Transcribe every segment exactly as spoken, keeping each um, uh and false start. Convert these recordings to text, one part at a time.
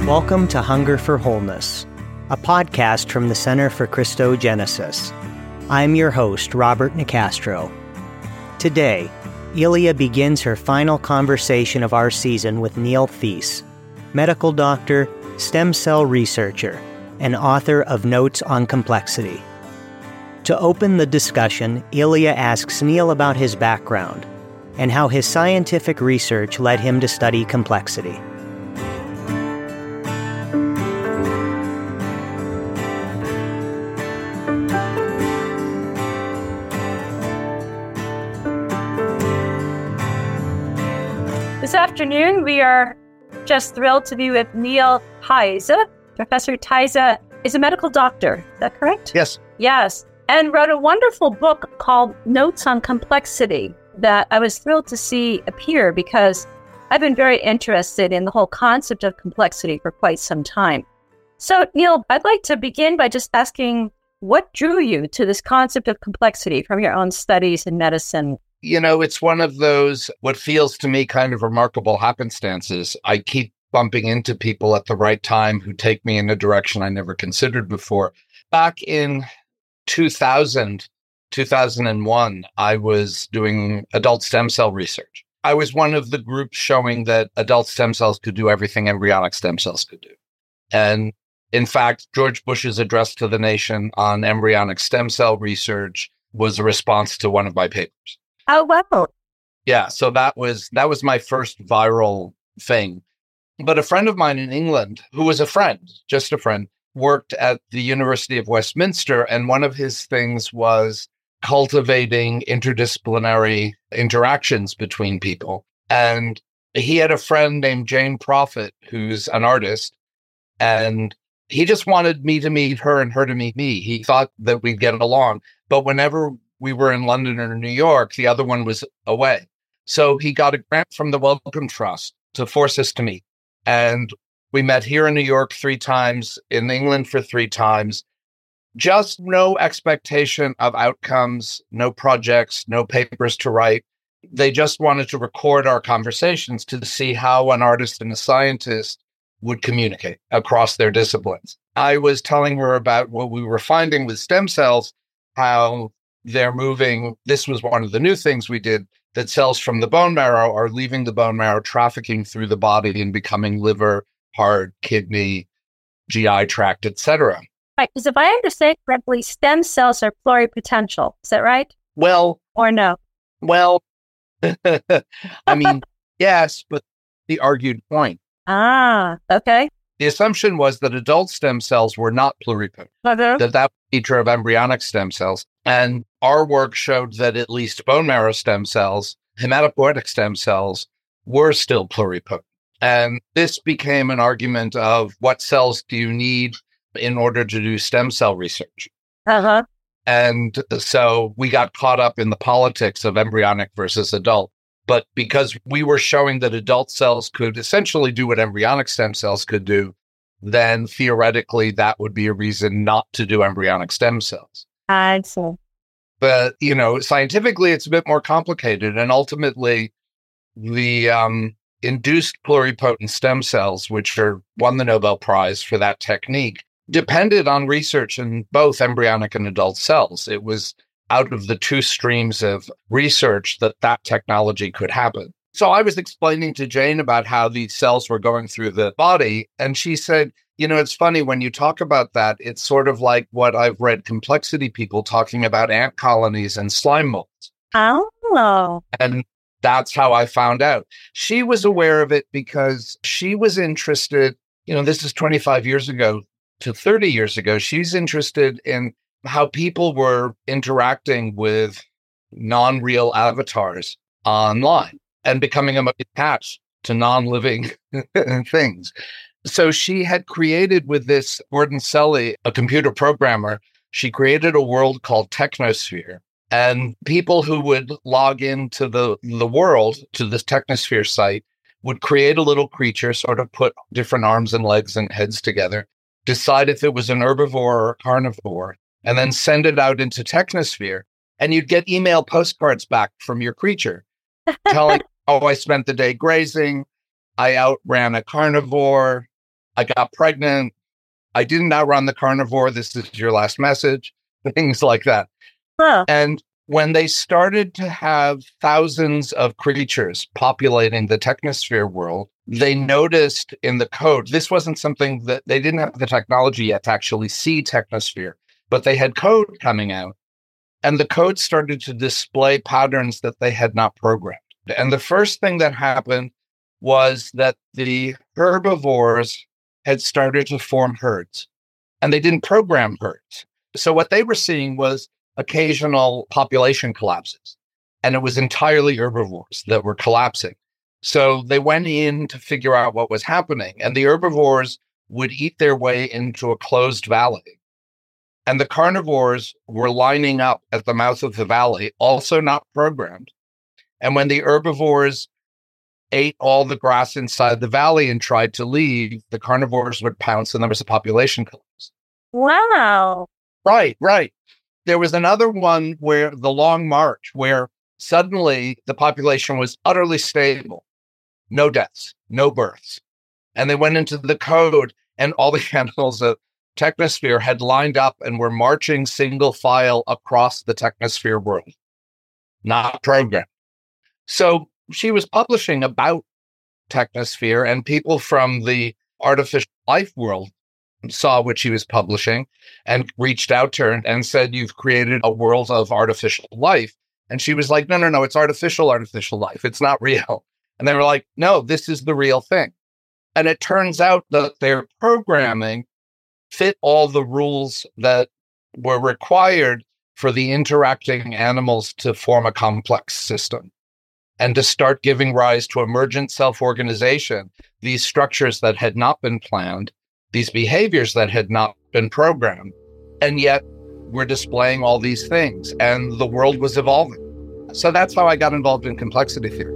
Welcome to Hunger for Wholeness, a podcast from the Center for Christogenesis. I'm your host, Robert Nicastro. Today, Ilya begins her final conversation of our season with Neil Theis, medical doctor, stem cell researcher, and author of Notes on Complexity. To open the discussion, Ilya asks Neil about his background and how his scientific research led him to study complexity. This afternoon, we are just thrilled to be with Neil Theis. Professor Theis is a medical doctor. Is that correct? Yes. Yes. And wrote a wonderful book called Notes on Complexity that I was thrilled to see appear because I've been very interested in the whole concept of complexity for quite some time. So, Neil, I'd like to begin by just asking what drew you to this concept of complexity from your own studies in medicine? You know, it's one of those, what feels to me kind of remarkable happenstances. I keep bumping into people at the right time who take me in a direction I never considered before. Back in two thousand, two thousand one, I was doing adult stem cell research. I was one of the groups showing that adult stem cells could do everything embryonic stem cells could do. And in fact, George Bush's address to the nation on embryonic stem cell research was a response to one of my papers. Oh, wow. Yeah, so that was that was my first viral thing. But a friend of mine in England, who was a friend, just a friend, worked at the University of Westminster, and one of his things was cultivating interdisciplinary interactions between people. And he had a friend named Jane Prophet, who's an artist, and he just wanted me to meet her and her to meet me. He thought that we'd get along. But whenever we were in London or New York, the other one was away. So he got a grant from the Wellcome Trust to force us to meet. And we met here in New York three times, in England for three times. Just no expectation of outcomes, no projects, no papers to write. They just wanted to record our conversations to see how an artist and a scientist would communicate across their disciplines. I was telling her about what we were finding with stem cells, how they're moving. This was one of the new things we did, that cells from the bone marrow are leaving the bone marrow, trafficking through the body and becoming liver, heart, kidney, G I tract, et cetera. Right, because if I understand correctly, stem cells are pluripotential. Is that right? Well, or no? Well, I mean, yes, but the argued point. Ah, okay. The assumption was that adult stem cells were not pluripotent, Uh-huh. that that was a feature of embryonic stem cells. And our work showed that at least bone marrow stem cells, hematopoietic stem cells, were still pluripotent. And this became an argument of what cells do you need in order to do stem cell research? Uh-huh. And so we got caught up in the politics of embryonic versus adult. But because we were showing that adult cells could essentially do what embryonic stem cells could do, then theoretically that would be a reason not to do embryonic stem cells. I see. But, you know, scientifically, it's a bit more complicated. And ultimately, the um, induced pluripotent stem cells, which are, won the Nobel Prize for that technique, depended on research in both embryonic and adult cells. It was out of the two streams of research that that technology could happen. So I was explaining to Jane about how these cells were going through the body, and she said, you know, it's funny when you talk about that, it's sort of like what I've read complexity people talking about ant colonies and slime molds. Oh. And that's how I found out. She was aware of it because she was interested, you know, this is twenty-five years ago to thirty years ago. She's interested in how people were interacting with non-real avatars online and becoming attached to non-living things. So she had created with this Gordon Selly, a computer programmer, she created a world called Technosphere. And people who would log into the, the world, to this Technosphere site, would create a little creature, sort of put different arms and legs and heads together, decide if it was an herbivore or a carnivore, and then send it out into Technosphere. And you'd get email postcards back from your creature telling, oh, I spent the day grazing, I outran a carnivore, I got pregnant. I didn't outrun the carnivore. This is your last message. Things like that. Huh. And when they started to have thousands of creatures populating the technosphere world, they noticed in the code, this wasn't something that they didn't have the technology yet to actually see technosphere, but they had code coming out. And the code started to display patterns that they had not programmed. And the first thing that happened was that the herbivores had started to form herds, and they didn't program herds. So what they were seeing was occasional population collapses, and it was entirely herbivores that were collapsing. So they went in to figure out what was happening, and the herbivores would eat their way into a closed valley. And the carnivores were lining up at the mouth of the valley, also not programmed. And when the herbivores ate all the grass inside the valley and tried to leave, the carnivores would pounce and there was a population collapse. Wow. Right, right. There was another one where the Long March, where suddenly the population was utterly stable. No deaths, no births. And they went into the code, and all the animals of Technosphere had lined up and were marching single file across the Technosphere world, not programmed. So she was publishing about Technosphere, and people from the artificial life world saw what she was publishing and reached out to her and said, "You've created a world of artificial life." And she was like, no, no, no, it's artificial, artificial life. It's not real. And they were like, no, this is the real thing. And it turns out that their programming fit all the rules that were required for the interacting animals to form a complex system and to start giving rise to emergent self-organization, these structures that had not been planned, these behaviors that had not been programmed, and yet we're displaying all these things, and the world was evolving. So that's how I got involved in complexity theory.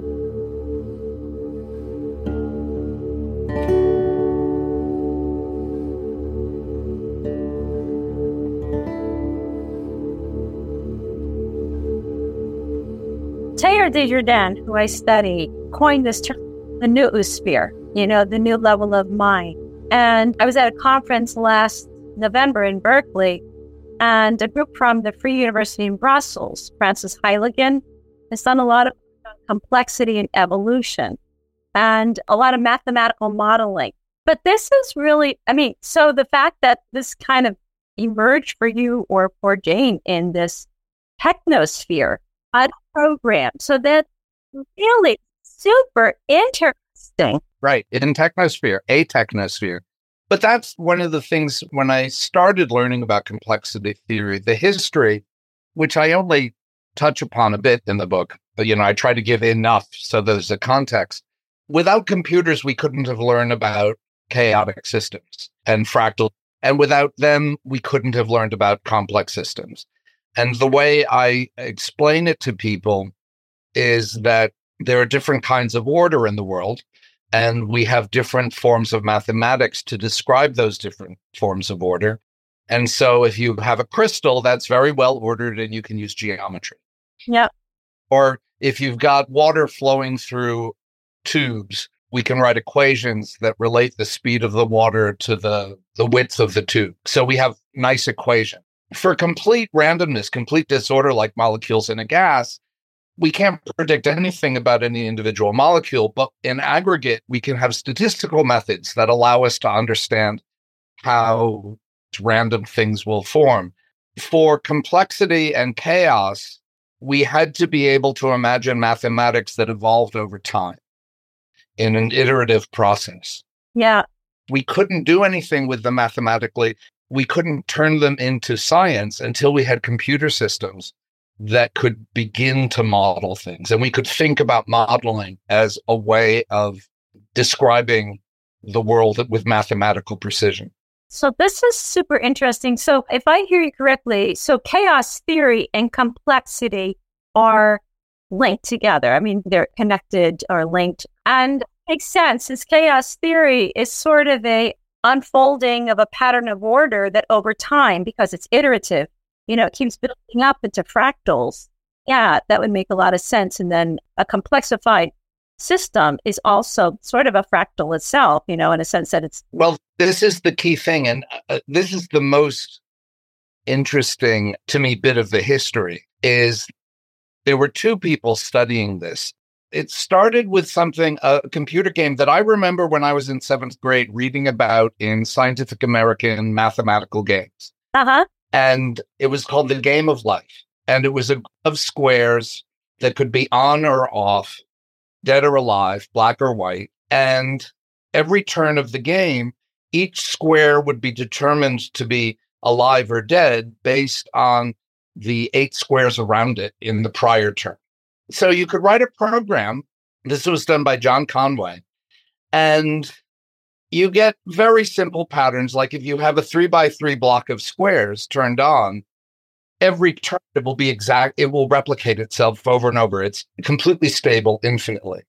Teilhard de Chardin, who I study, coined this term, the noosphere, you know, the new level of mind. And I was at a conference last November in Berkeley, and a group from the Free University in Brussels, Francis Heiligen, has done a lot of complexity and evolution and a lot of mathematical modeling. But this is really, I mean, so the fact that this kind of emerged for you or for Jane in this technosphere, unprogrammed, so that's really super interesting. Right, in technosphere, a technosphere. But that's one of the things when I started learning about complexity theory, the history, which I only touch upon a bit in the book, but, you know, I try to give enough so there's a context. Without computers, we couldn't have learned about chaotic systems and fractal. And without them, we couldn't have learned about complex systems. And the way I explain it to people is that there are different kinds of order in the world, and we have different forms of mathematics to describe those different forms of order. And so if you have a crystal, that's very well ordered and you can use geometry. Yeah. Or if you've got water flowing through tubes, we can write equations that relate the speed of the water to the, the width of the tube. So we have nice equations. For complete randomness, complete disorder like molecules in a gas, we can't predict anything about any individual molecule, but in aggregate, we can have statistical methods that allow us to understand how random things will form. For complexity and chaos, we had to be able to imagine mathematics that evolved over time in an iterative process. Yeah. We couldn't do anything with them mathematically. We couldn't turn them into science until we had computer systems that could begin to model things. And we could think about modeling as a way of describing the world with mathematical precision. So this is super interesting. So if I hear you correctly, so chaos theory and complexity are linked together. I mean, they're connected or linked. And it makes sense, since chaos theory is sort of a unfolding of a pattern of order that over time, because it's iterative, you know, it keeps building up into fractals. Yeah, that would make a lot of sense. And then a complexified system is also sort of a fractal itself, you know, in a sense that it's... Well, this is the key thing. And uh, this is the most interesting to me bit of the history is there were two people studying this. It started with something, a computer game that I remember when I was in seventh grade reading about in Scientific American mathematical games. Uh-huh. And it was called The Game of Life. And it was a of squares that could be on or off, dead or alive, black or white. And every turn of the game, each square would be determined to be alive or dead based on the eight squares around it in the prior turn. So you could write a program. This was done by John Conway. And you get very simple patterns. Like if you have a three by three block of squares turned on, every turn it will be exact. It will replicate itself over and over. It's completely stable infinitely.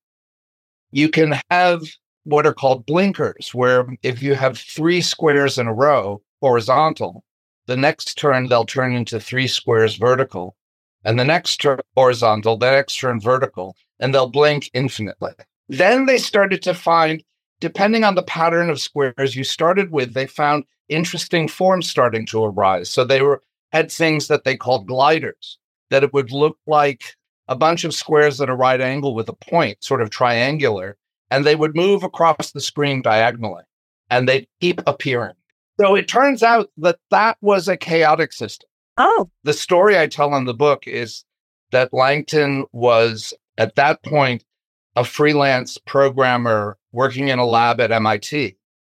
You can have what are called blinkers, where if you have three squares in a row, horizontal, the next turn they'll turn into three squares vertical, and the next turn horizontal, the next turn vertical, and they'll blink infinitely. Then they started to find, depending on the pattern of squares you started with, they found interesting forms starting to arise. So they were had things that they called gliders, that it would look like a bunch of squares at a right angle with a point, sort of triangular, and they would move across the screen diagonally, and they'd keep appearing. So it turns out that that was a chaotic system. Oh. The story I tell in the book is that Langton was, at that point, a freelance programmer working in a lab at M I T.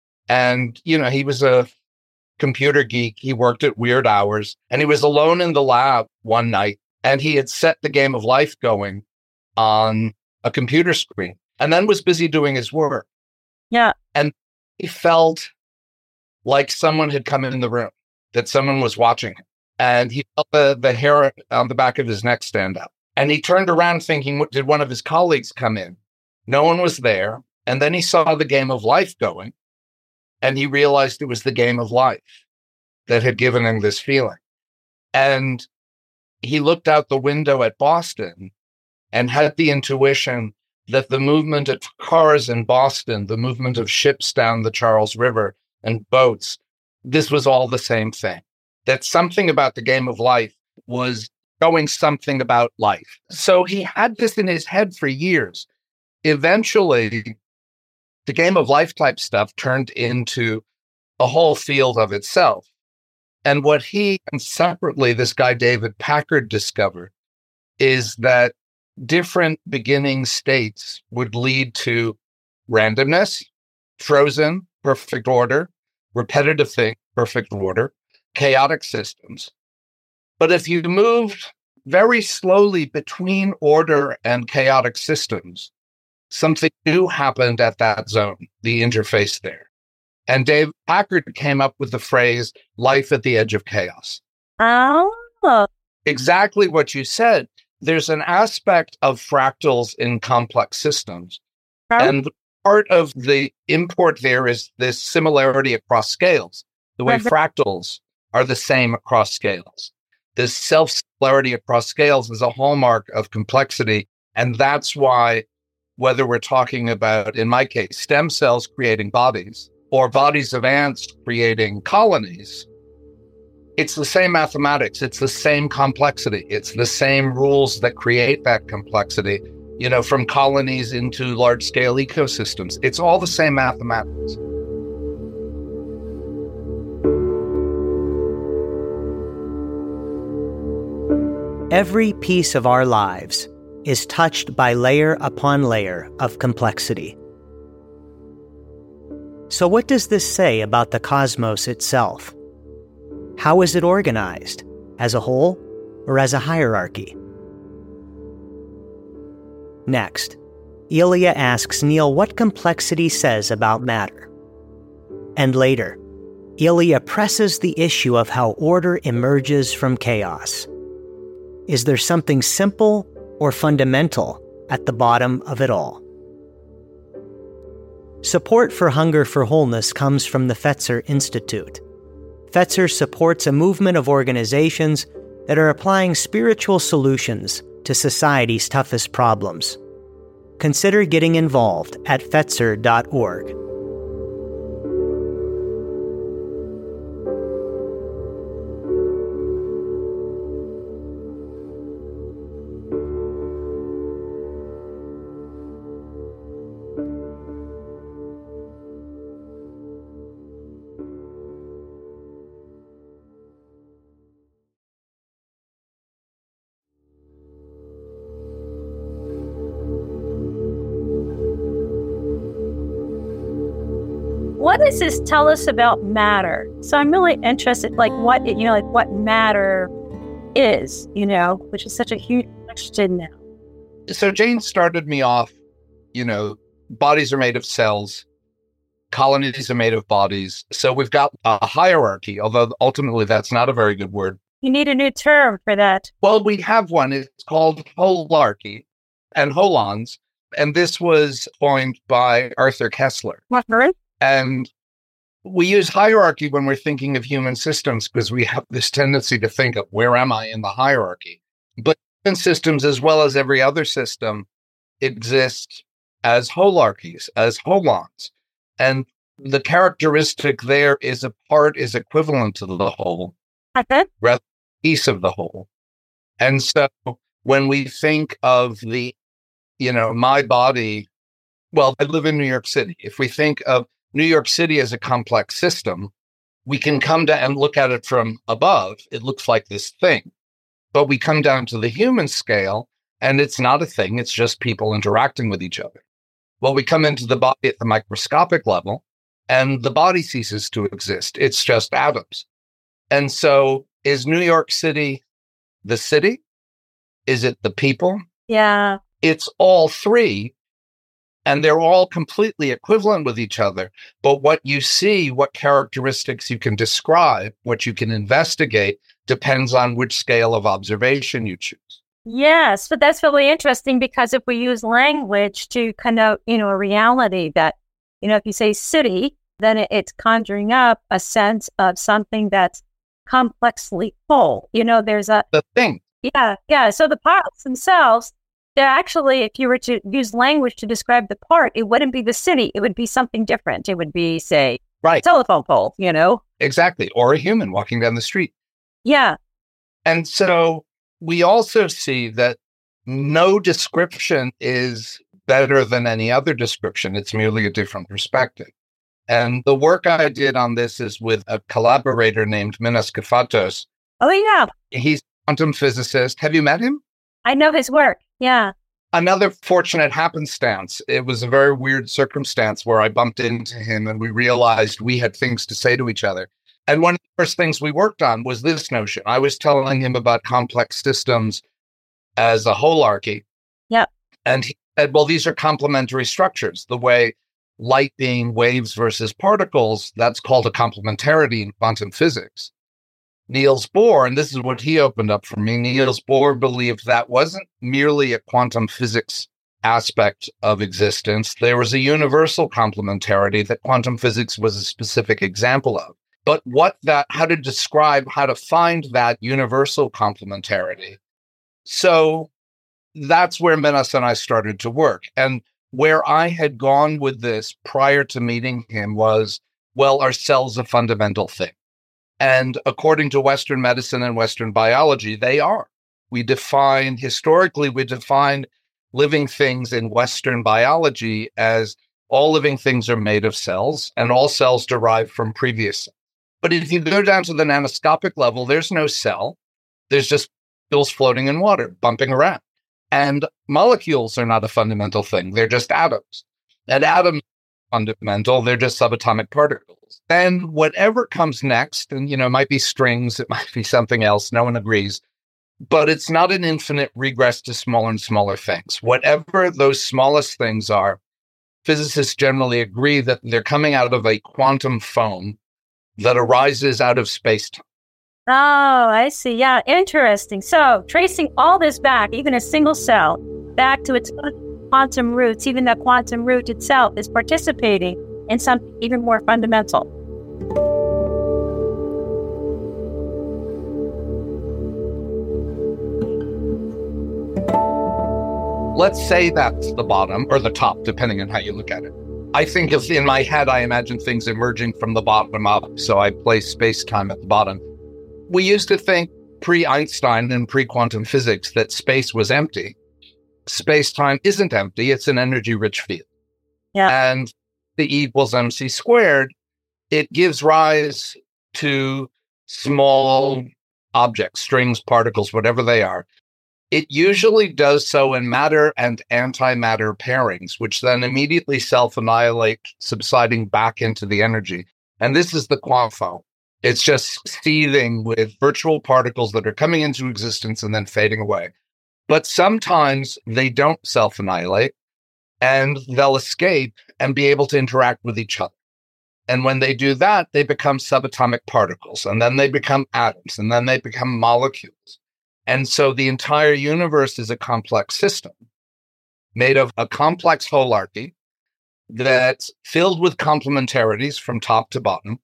And, you know, he was a computer geek. He worked at weird hours, and he was alone in the lab one night, and he had set the Game of Life going on a computer screen and then was busy doing his work. Yeah. And he felt like someone had come in the room, that someone was watching him. And he felt the, the hair on the back of his neck stand up. And he turned around thinking, did one of his colleagues come in? No one was there. And then he saw the Game of Life going, and he realized it was the Game of Life that had given him this feeling. And he looked out the window at Boston and had the intuition that the movement of cars in Boston, the movement of ships down the Charles River and boats, this was all the same thing. That something about the Game of Life was showing something about life. So he had this in his head for years. Eventually, the Game of Life type stuff turned into a whole field of itself. And what he, and separately, this guy David Packard discovered is that different beginning states would lead to randomness, frozen, perfect order, repetitive thing, perfect order, chaotic systems. But if you moved very slowly between order and chaotic systems, something new happened at that zone, the interface there. And Dave Packard came up with the phrase, life at the edge of chaos. Oh. Exactly what you said. There's an aspect of fractals in complex systems. Oh. And part of the import there is this similarity across scales. The way mm-hmm. fractals are the same across scales. This self-similarity across scales is a hallmark of complexity. And that's why, whether we're talking about, in my case, stem cells creating bodies or bodies of ants creating colonies, it's the same mathematics. It's the same complexity. It's the same rules that create that complexity, you know, from colonies into large-scale ecosystems. It's all the same mathematics. Every piece of our lives is touched by layer upon layer of complexity. So what does this say about the cosmos itself? How is it organized? As a whole or as a hierarchy? Next, Ilya asks Neil what complexity says about matter. And later, Ilya presses the issue of how order emerges from chaos. Is there something simple or fundamental at the bottom of it all? Support for Hunger for Wholeness comes from the Fetzer Institute. Fetzer supports a movement of organizations that are applying spiritual solutions to society's toughest problems. consider getting involved at fetzer dot org. What does this tell us about matter? So I'm really interested, like what, you know, like what matter is, you know, which is such a huge question now. So Jane started me off, you know, bodies are made of cells, colonies are made of bodies. So we've got a hierarchy, although ultimately that's not a very good word. You need a new term for that. Well, we have one. It's called holarchy and holons. And this was coined by Arthur Koestler. What, right? And we use hierarchy when we're thinking of human systems because we have this tendency to think of where am I in the hierarchy? But human systems, as well as every other system, exist as holarchies, as holons. And the characteristic there is a part is equivalent to the whole, Okay. rather than a piece of the whole. And so when we think of the, you know, my body, well, I live in New York City. If we think of New York City as a complex system, we can come down and look at it from above. It looks like this thing. But we come down to the human scale, and it's not a thing. It's just people interacting with each other. Well, we come into the body at the microscopic level, and the body ceases to exist. It's just atoms. And so is New York City the city? Is it the people? Yeah. It's all three. And they're all completely equivalent with each other. But what you see, what characteristics you can describe, what you can investigate, depends on which scale of observation you choose. Yes, but that's really interesting because if we use language to connote, you know, a reality that, you know, if you say city, then it, it's conjuring up a sense of something that's complexly whole. You know, there's a... The thing. Yeah, yeah. So the parts themselves, they're actually, if you were to use language to describe the part, it wouldn't be the city. It would be something different. It would be, say, right, telephone pole, you know? Exactly. Or a human walking down the street. Yeah. And so we also see that no description is better than any other description. It's merely a different perspective. And the work I did on this is with a collaborator named Minas Kafatos. Oh, yeah. He's a quantum physicist. Have you met him? I know his work. Yeah. Another fortunate happenstance. It was a very weird circumstance where I bumped into him and we realized we had things to say to each other. And one of the first things we worked on was this notion. I was telling him about complex systems as a holarchy. Yep. And he said, well, these are complementary structures. The way light being waves versus particles, that's called a complementarity in quantum physics. Niels Bohr, and this is what he opened up for me, Niels Bohr believed that wasn't merely a quantum physics aspect of existence. There was a universal complementarity that quantum physics was a specific example of. But what that, how to describe, how to find that universal complementarity. So that's where Minas and I started to work. And where I had gone with this prior to meeting him was, well, are cells a fundamental thing? And according to Western medicine and Western biology, they are. We define, historically, we define living things in Western biology as all living things are made of cells and all cells derive from previous cells. But if you go down to the nanoscopic level, there's no cell. There's just pills floating in water, bumping around. And molecules are not a fundamental thing. They're just atoms. And atoms are fundamental. They're just subatomic particles. Then whatever comes next, and, you know, it might be strings, it might be something else. No one agrees. But it's not an infinite regress to smaller and smaller things. Whatever those smallest things are, physicists generally agree that they're coming out of a quantum foam that arises out of space-time. Oh, I see. Yeah, interesting. So tracing all this back, even a single cell, back to its quantum roots, even that quantum root itself is participating in something even more fundamental. let's say that's the bottom or the top, depending on how you look at it. I think if in my head, I imagine things emerging from the bottom up. So I place space-time at the bottom. We used to think pre-Einstein and pre-quantum physics that space was empty. Space-time isn't empty. It's an energy-rich field. Yeah. And the E equals mc squared, it gives rise to small objects, strings, particles, whatever they are. It usually does so in matter and antimatter pairings, which then immediately self-annihilate, subsiding back into the energy. And this is the quantum foam. It's just seething with virtual particles that are coming into existence and then fading away. But sometimes they don't self-annihilate, and they'll escape and be able to interact with each other. And when they do that, they become subatomic particles, and then they become atoms, and then they become molecules. And so the entire universe is a complex system made of a complex holarchy that's filled with complementarities from top to bottom.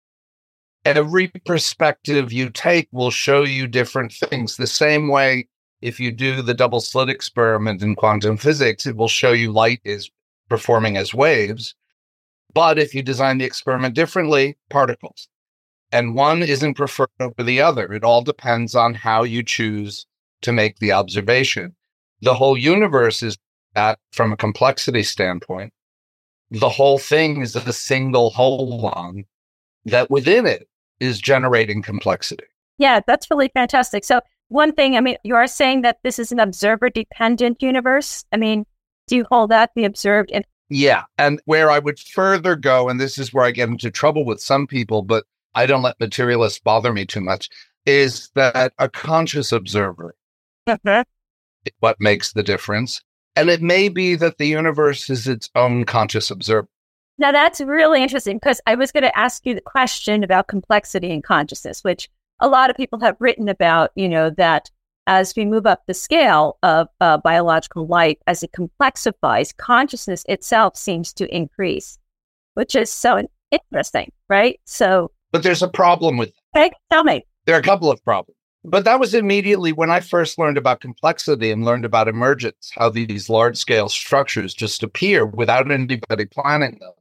Every perspective you take will show you different things. The same way, if you do the double slit experiment in quantum physics, it will show you light is performing as waves. But if you design the experiment differently, particles. And one isn't preferred over the other. It all depends on how you choose to make the observation. The whole universe is that from a complexity standpoint. The whole thing is a single holon that within it is generating complexity. Yeah, that's really fantastic. So one thing, I mean, you are saying that this is an observer-dependent universe. I mean, do you hold that, the observed? In- yeah, and where I would further go, and this is where I get into trouble with some people, but I don't let materialists bother me too much, is that a conscious observer is what makes the difference. And it may be that the universe is its own conscious observer. Now, that's really interesting, because I was going to ask you the question about complexity and consciousness, which a lot of people have written about, you know, that as we move up the scale of uh, biological life, as it complexifies, consciousness itself seems to increase, which is so interesting, right? So, but there's a problem with that. Okay, tell me. There are a couple of problems. But that was immediately when I first learned about complexity and learned about emergence, how these large-scale structures just appear without anybody planning them.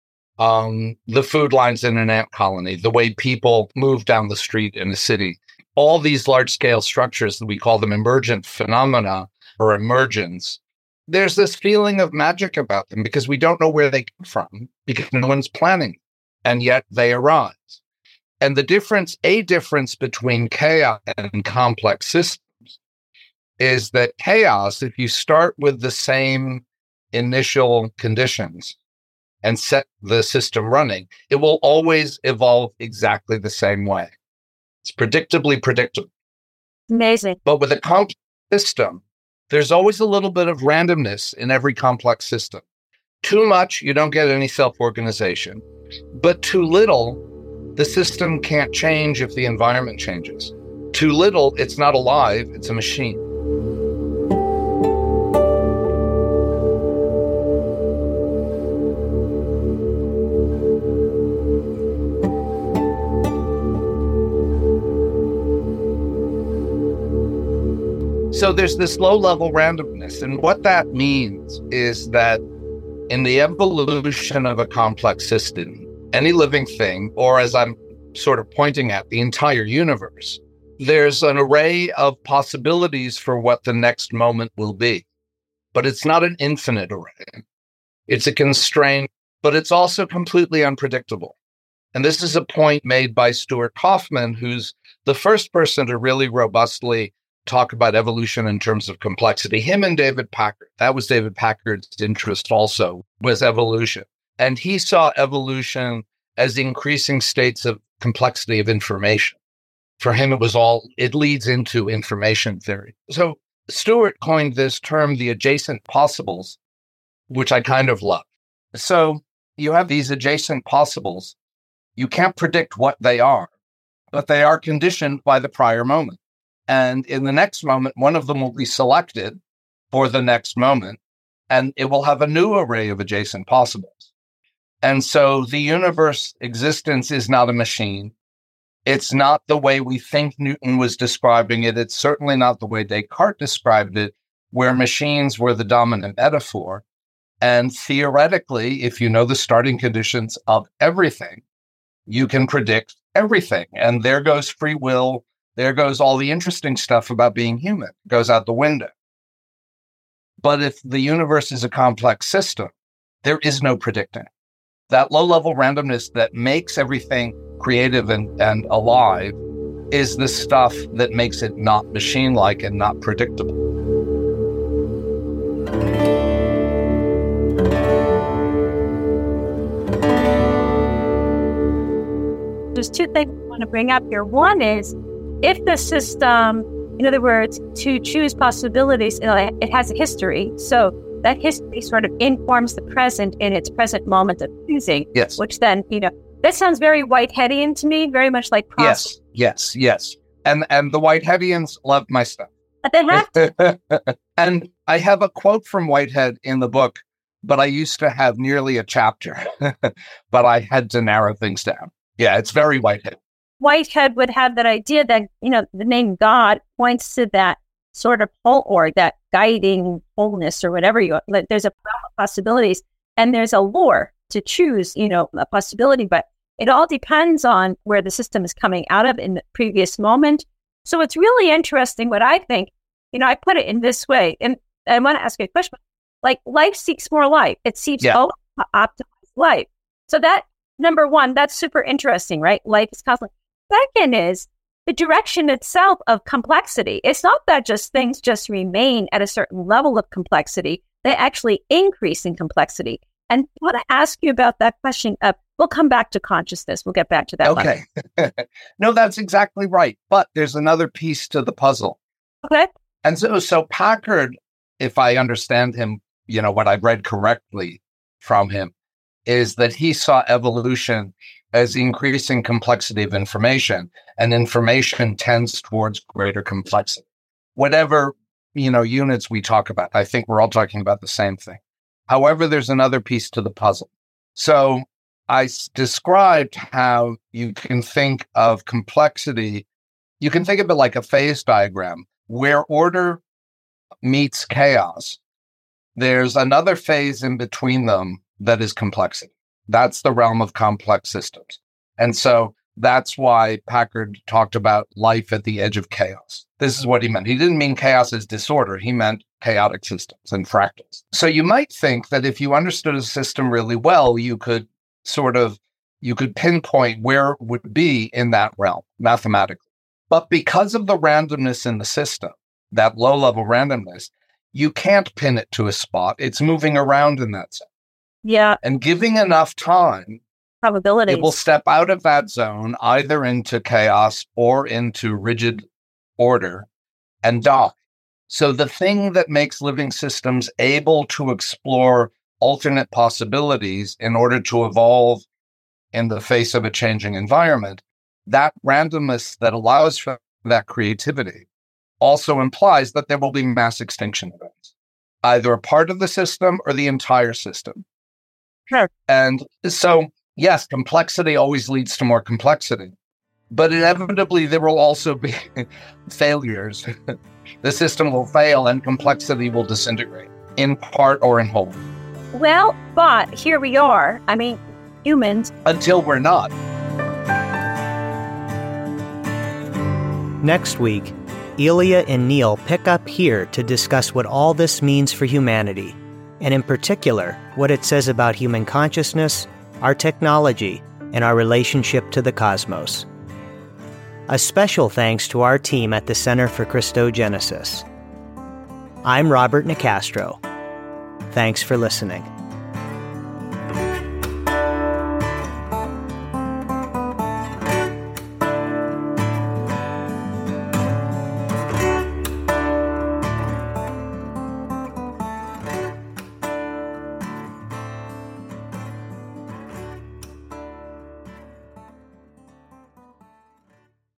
Um, the food lines in an ant colony, the way people move down the street in a city, all these large-scale structures, we call them emergent phenomena or emergence. There's this feeling of magic about them because we don't know where they come from because no one's planning, and yet they arise. And the difference, a difference between chaos and complex systems is that chaos, if you start with the same initial conditions and set the system running, it will always evolve exactly the same way. It's predictably predictable. Amazing. But with a complex system, there's always a little bit of randomness in every complex system. Too much, you don't get any self-organization. But too little, the system can't change if the environment changes. Too little, it's not alive, it's a machine. So there's this low-level randomness, and what that means is that in the evolution of a complex system, any living thing, or as I'm sort of pointing at, the entire universe, there's an array of possibilities for what the next moment will be. But it's not an infinite array. It's a constraint, but it's also completely unpredictable. And this is a point made by Stuart Kauffman, who's the first person to really robustly talk about evolution in terms of complexity. Him and David Packard. That was David Packard's interest also, was evolution. And he saw evolution as increasing states of complexity of information. For him, it was all, it leads into information theory. So Stuart coined this term, the adjacent possibles, which I kind of love. So you have these adjacent possibles. You can't predict what they are, but they are conditioned by the prior moment. And in the next moment, one of them will be selected for the next moment, and it will have a new array of adjacent possibles. And so the universe existence is not a machine. It's not the way we think Newton was describing it. It's certainly not the way Descartes described it. where machines were the dominant metaphor. And theoretically, if you know the starting conditions of everything, you can predict everything. And there goes free will. There goes all the interesting stuff about being human. It goes out the window. But if the universe is a complex system, there is no predicting. That low-level randomness that makes everything creative and, and alive is the stuff that makes it not machine-like and not predictable. There's two things I want to bring up here. One is, if the system, in other words, to choose possibilities, it has a history. So that history sort of informs the present in its present moment of choosing. Yes. Which then, you know, that sounds very Whiteheadian to me, very much like process. Yes, yes, yes. And and the Whiteheadians love my stuff. But they have to. And I have a quote from Whitehead in the book, but I used to have nearly a chapter, but I had to narrow things down. Yeah, it's very Whitehead. Whitehead would have that idea that, you know, the name God points to that sort of whole, or that guiding wholeness, or whatever you, like, there's a realm of possibilities, and there's a lure to choose, you know, a possibility, but it all depends on where the system is coming out of in the previous moment. So it's really interesting what I think, you know, I put it in this way, and I want to ask you a question, like, life seeks more life. It seeks Yeah. always to optimize life. So that, number one, that's super interesting, right? Life is constantly. Second is the direction itself of complexity. It's not that just things just remain at a certain level of complexity. They actually increase in complexity. And I want to ask you about that question of, we'll come back to consciousness. We'll get back to that. Okay. No, that's exactly right. But there's another piece to the puzzle. Okay. And so, so Packard, if I understand him, you know, what I've read correctly from him, is that he saw evolution as increasing complexity of information, and information tends towards greater complexity. Whatever, you know, units we talk about, I think we're all talking about the same thing. However, there's another piece to the puzzle. So I s- described how you can think of complexity. You can think of it like a phase diagram where order meets chaos. There's another phase in between them that is complexity. That's the realm of complex systems. And so that's why Packard talked about life at the edge of chaos. This is what he meant. He didn't mean chaos as disorder. He meant chaotic systems and fractals. So you might think that if you understood a system really well, you could sort of, you could pinpoint where it would be in that realm mathematically. But because of the randomness in the system, that low-level randomness, you can't pin it to a spot. It's moving around in that sense. Yeah. And giving enough time, Probabilities. it will step out of that zone, either into chaos or into rigid order, and dock. So the thing that makes living systems able to explore alternate possibilities in order to evolve in the face of a changing environment, that randomness that allows for that creativity also implies that there will be mass extinction events, either a part of the system or the entire system. Sure. And so, yes, complexity always leads to more complexity, but inevitably there will also be failures. The system will fail and complexity will disintegrate, in part or in whole. Well, but here we are. I mean, humans. Until we're not. Next week, Elia and Neil pick up here to discuss what all this means for humanity, and in particular, what it says about human consciousness, our technology, and our relationship to the cosmos. A special thanks to our team at the Center for Christogenesis. I'm Robert Nicastro. Thanks for listening.